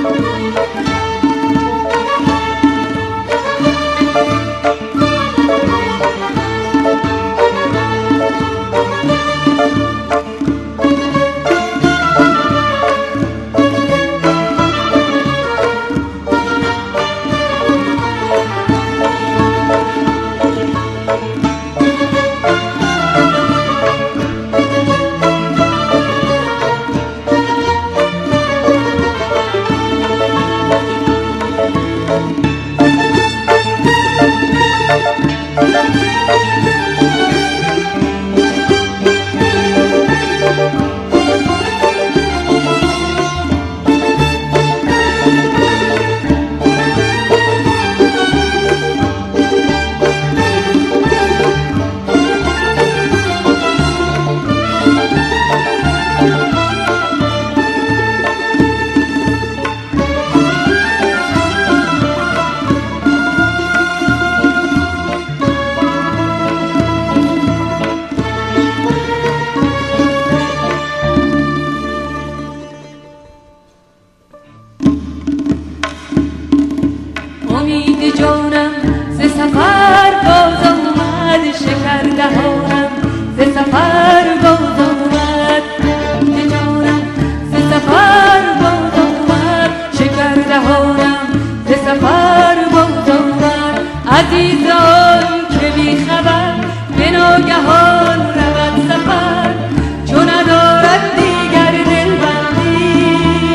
امید جانم ز سفر باز آمد، شکر دهانم ز سفر باز آمد. امید جانم ز سفر باز آمد، شکر دهانم ز سفر باز آمد. عزیزان که بی خبر به ناگهان رود سفر، چو ندارد دیگر دلبندی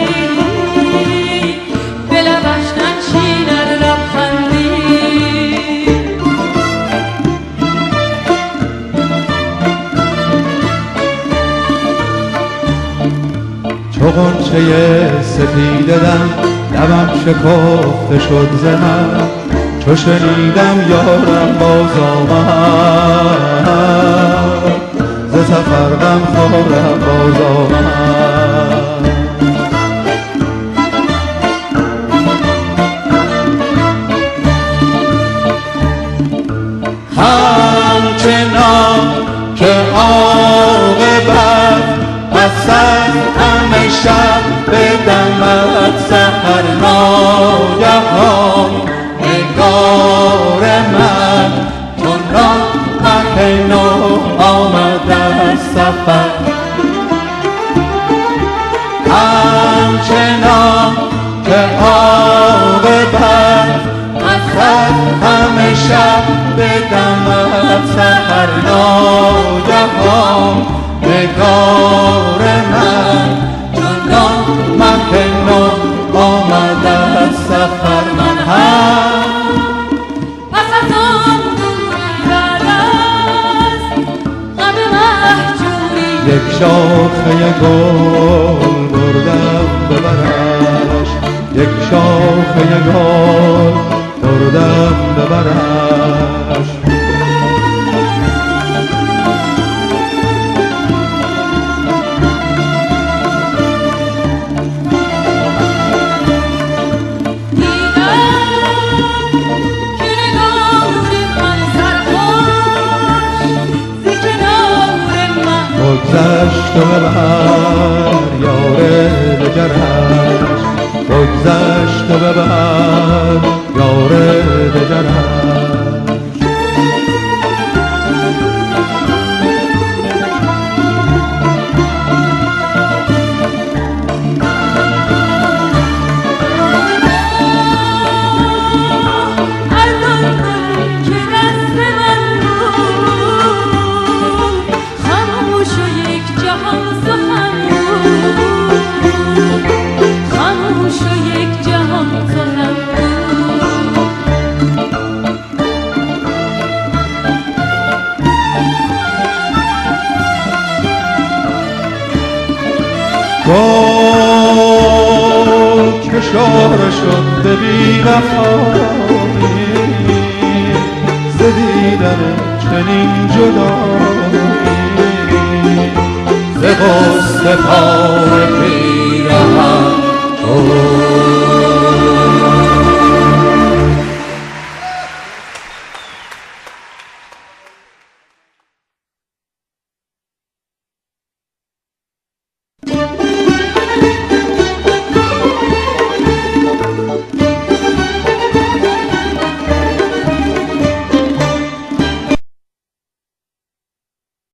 به لبش ننشیند لبخندی. چو غنچه سفید دم لبم شکفته شد ز من، چو شنیدم یارم باز آمد، ز سفر غمخوارم باز آمد. همچنان که عاقبت پس از همه شب بدمد سحر ناگهان، نگار من چنان مه نو آمد از سفر. همچنان که عاقبت پس از همه شب بدمد سحر ناگهان، نگار من چنان مه نو آمد از سفر. من هم پس از آن دوری بعد از غم محجوری، یک شاخه گل بردم به برش، یک شاخه گل بردم به برش. بگذشت و ببر یار دگرش، بگذشت و ببر یار دگرش. گل که شاره شد به بی وفایی، ز دیدن چنین جدایی، ز غصه پای پیرهن